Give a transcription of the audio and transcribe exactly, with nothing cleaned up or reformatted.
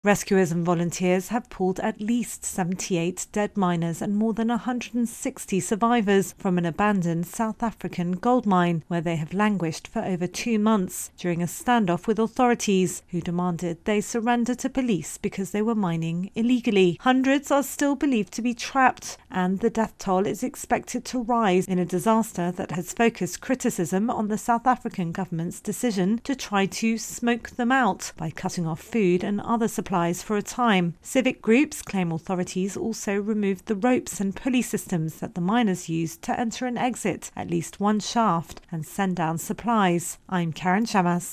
Rescuers and volunteers have pulled at least seventy-eight dead miners and more than one hundred sixty survivors from an abandoned South African gold mine where they have languished for over two months during a standoff with authorities who demanded they surrender to police because they were mining illegally. Hundreds are still believed to be trapped, and the death toll is expected to rise in a disaster that has focused criticism on the South African government's decision to try to smoke them out by cutting off food and other supplies for a time. Civic groups claim authorities also removed the ropes and pulley systems that the miners used to enter and exit at least one shaft and send down supplies. I'm Karen Chamas.